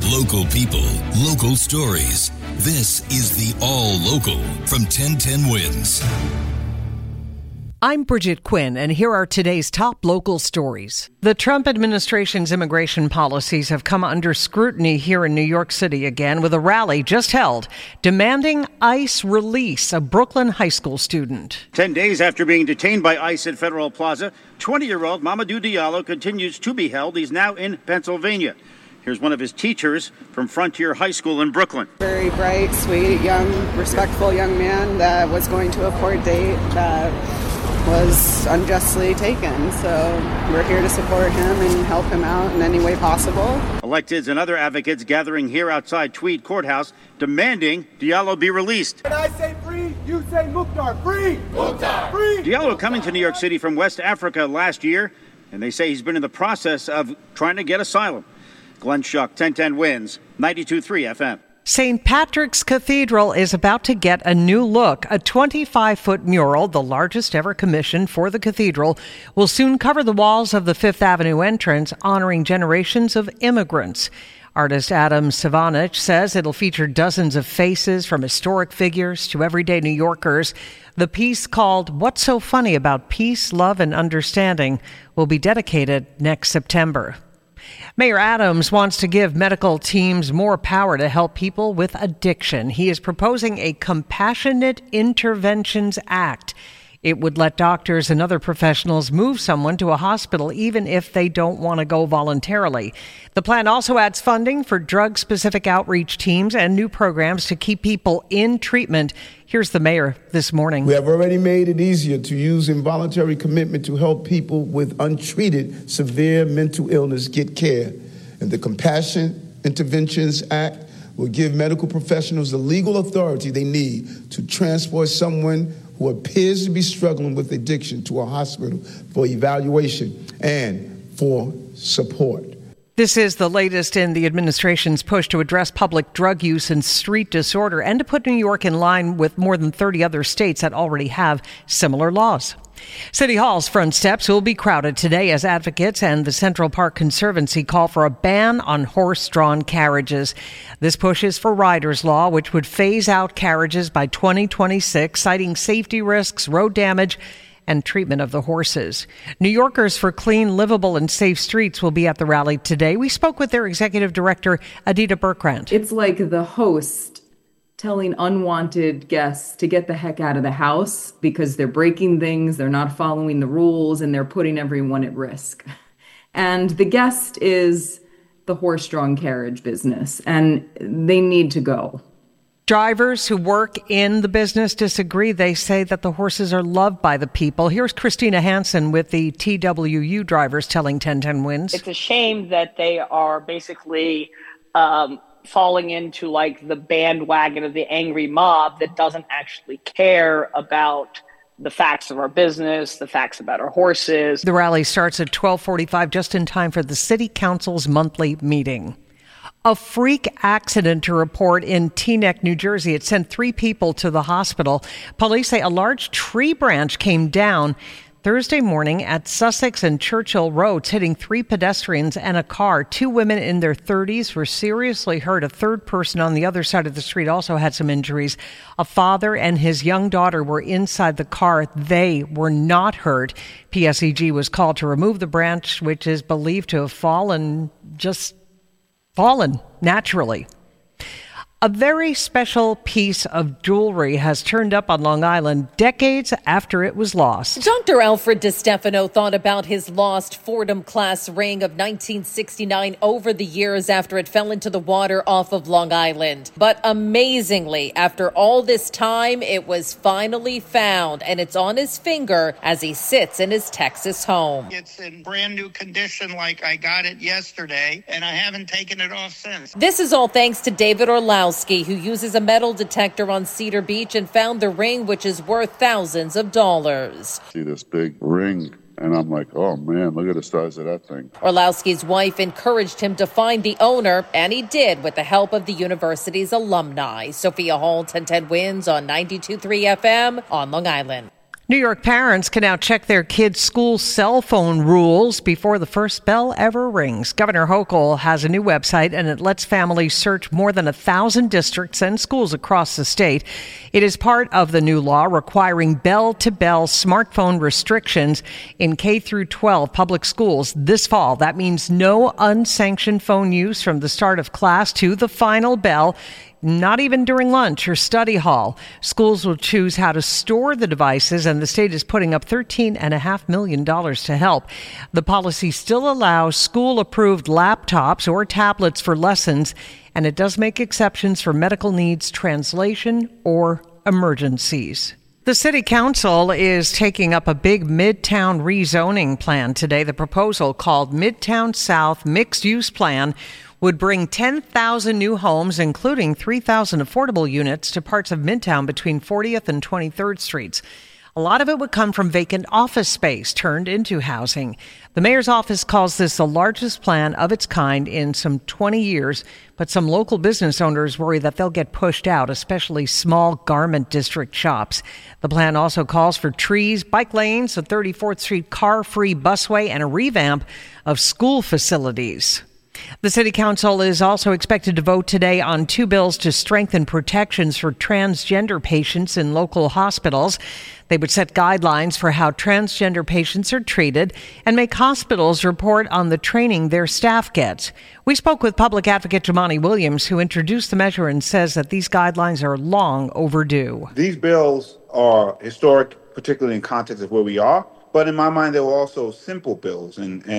Local people, local stories. This is the All Local from 1010 Wins. I'm Bridget Quinn, and here are today's top local stories. The Trump administration's immigration policies have come under scrutiny here in New York City again, with a rally just held demanding ICE release a Brooklyn high school student. 10 days after being detained by ICE at Federal Plaza, 20-year-old Mamadou Diallo continues to be held. He's now in Pennsylvania. Here's one of his teachers from Frontier High School in Brooklyn. Very bright, sweet, young, respectful young man that was going to a court date that was unjustly taken. So we're here to support him and help him out in any way possible. Electeds and other advocates gathering here outside Tweed Courthouse demanding Diallo be released. When I say free, you say Mukhtar. Free! Mukhtar! Free! Diallo coming to New York City from West Africa last year, and they say he's been in the process of trying to get asylum. Glenn Schuck, 1010 Wins, 92.3 FM. St. Patrick's Cathedral is about to get a new look. A 25-foot mural, the largest ever commissioned for the cathedral, will soon cover the walls of the Fifth Avenue entrance, honoring generations of immigrants. Artist Adam Savanich says it'll feature dozens of faces, from historic figures to everyday New Yorkers. The piece, called What's So Funny About Peace, Love, and Understanding, will be dedicated next September. Mayor Adams wants to give medical teams more power to help people with addiction. He is proposing a Compassionate Interventions Act. It would let doctors and other professionals move someone to a hospital even if they don't want to go voluntarily. The plan also adds funding for drug-specific outreach teams and new programs to keep people in treatment. Here's the mayor this morning. We have already made it easier to use involuntary commitment to help people with untreated severe mental illness get care. And the Compassionate Interventions Act will give medical professionals the legal authority they need to transport someone who appears to be struggling with addiction to a hospital for evaluation and for support. This is the latest in the administration's push to address public drug use and street disorder, and to put New York in line with more than 30 other states that already have similar laws. City Hall's front steps will be crowded today as advocates and the Central Park Conservancy call for a ban on horse-drawn carriages. This pushes for Riders' Law, which would phase out carriages by 2026, citing safety risks, road damage, and treatment of the horses. New Yorkers for Clean, Livable, and Safe Streets will be at the rally today. We spoke with their executive director, Adita Berkrant. It's like the host telling unwanted guests to get the heck out of the house because they're breaking things, they're not following the rules, and they're putting everyone at risk. And the guest is the horse-drawn carriage business, and they need to go. Drivers who work in the business disagree. They say that the horses are loved by the people. Here's Christina Hansen with the TWU drivers telling 1010 Wins. It's a shame that they are basically falling into like the bandwagon of the angry mob that doesn't actually care about the facts of our business, the facts about our horses. The rally starts at 12:45, just in time for the City Council's monthly meeting. A freak accident to report in Teaneck, New Jersey. It sent 3 people to the hospital. Police say a large tree branch came down Thursday morning at Sussex and Churchill Roads, hitting 3 pedestrians and a car. 2 women in their 30s were seriously hurt. A third person on the other side of the street also had some injuries. A father and his young daughter were inside the car. They were not hurt. PSEG was called to remove the branch, which is believed to have fallen naturally. A very special piece of jewelry has turned up on Long Island decades after it was lost. Dr. Alfred DeStefano thought about his lost Fordham-class ring of 1969 over the years after it fell into the water off of Long Island. But amazingly, after all this time, it was finally found, and it's on his finger as he sits in his Texas home. It's in brand new condition like I got it yesterday, and I haven't taken it off since. This is all thanks to David Orlowski, who uses a metal detector on Cedar Beach and found the ring, which is worth thousands of dollars. See this big ring, and I'm like, oh man, look at the size of that thing. Orlowski's wife encouraged him to find the owner, and he did with the help of the university's alumni. Sophia Hall, 1010 Wins on 92.3 FM on Long Island. New York parents can now check their kids' school cell phone rules before the first bell ever rings. Governor Hochul has a new website, and it lets families search more than 1,000 districts and schools across the state. It is part of the new law requiring bell-to-bell smartphone restrictions in K through 12 public schools this fall. That means no unsanctioned phone use from the start of class to the final bell. Not even during lunch or study hall. Schools will choose how to store the devices, and the state is putting up $13.5 million to help. The policy still allows school-approved laptops or tablets for lessons, and it does make exceptions for medical needs, translation, or emergencies. The City Council is taking up a big Midtown rezoning plan today. The proposal, called Midtown South Mixed Use Plan, would bring 10,000 new homes, including 3,000 affordable units, to parts of Midtown between 40th and 23rd Streets. A lot of it would come from vacant office space turned into housing. The mayor's office calls this the largest plan of its kind in some 20 years, but some local business owners worry that they'll get pushed out, especially small garment district shops. The plan also calls for trees, bike lanes, a 34th Street car-free busway, and a revamp of school facilities. The City Council is also expected to vote today on 2 bills to strengthen protections for transgender patients in local hospitals. They would set guidelines for how transgender patients are treated and make hospitals report on the training their staff gets. We spoke with public advocate Jumaane Williams, who introduced the measure and says that these guidelines are long overdue. These bills are historic, particularly in context of where we are. But in my mind, they were also simple bills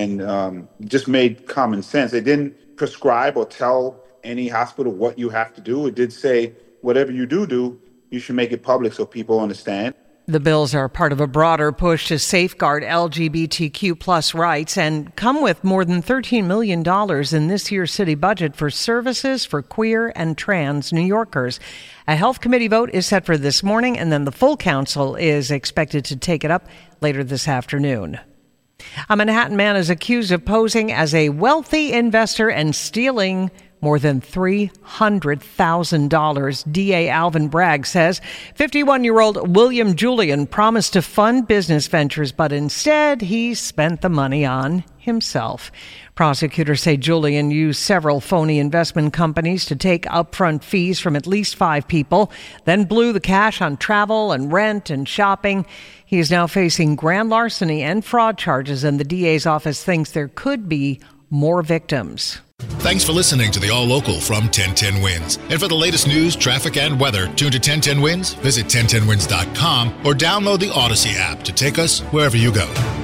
and just made common sense. They didn't prescribe or tell any hospital what you have to do. It did say, whatever you do, you should make it public so people understand. The bills are part of a broader push to safeguard LGBTQ plus rights and come with more than $13 million in this year's city budget for services for queer and trans New Yorkers. A health committee vote is set for this morning, and then the full council is expected to take it up later this afternoon. A Manhattan man is accused of posing as a wealthy investor and stealing more than $300,000. DA Alvin Bragg says 51-year-old William Julian promised to fund business ventures, but instead he spent the money on himself. Prosecutors say Julian used several phony investment companies to take upfront fees from at least 5 people, then blew the cash on travel and rent and shopping. He is now facing grand larceny and fraud charges, and the DA's office thinks there could be more victims. Thanks for listening to the All Local from 1010 Wins. And for the latest news, traffic, and weather, tune to 1010 Wins, visit 1010wins.com, or download the Odyssey app to take us wherever you go.